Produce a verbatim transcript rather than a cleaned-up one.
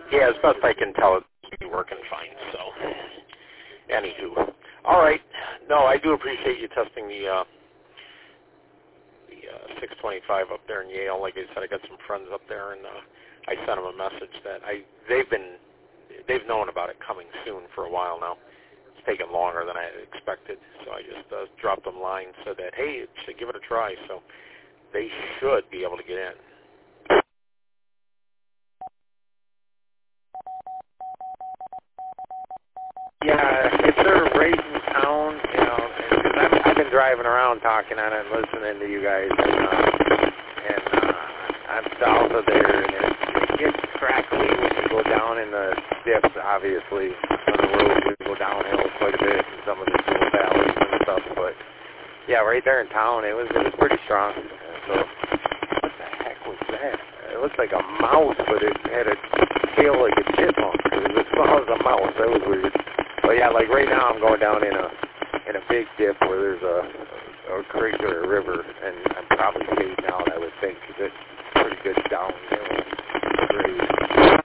Yeah, as best I can tell, it's working fine. So, anywho, all right. No, I do appreciate you testing the uh, the uh, six twenty-five up there in Yale. Like I said, I got some friends up there, and uh, I sent them a message that I they've been they've known about it coming soon for a while now. It's taken longer than I had expected, so I just uh, dropped them lines, said that hey, it should give it a try. So they should be able to get in. Yeah, if they're right in town, you know, because I've, I've been driving around talking on it and listening to you guys, and, uh, and uh, I'm south of there, and it, it gets crackly when you go down in the dips, obviously. On the road, we go downhill quite a bit in some of the little valleys and stuff, but, yeah, right there in town, it was, it was pretty strong. So, what the heck was that? It looked like a mouse, but it had a tail like a chipmunk. It was as small as a mouse. That was weird. But yeah, like right now I'm going down in a in a big dip where there's a, a creek or a river, and I'm probably fading out, I would think, because it's pretty good downhill grade.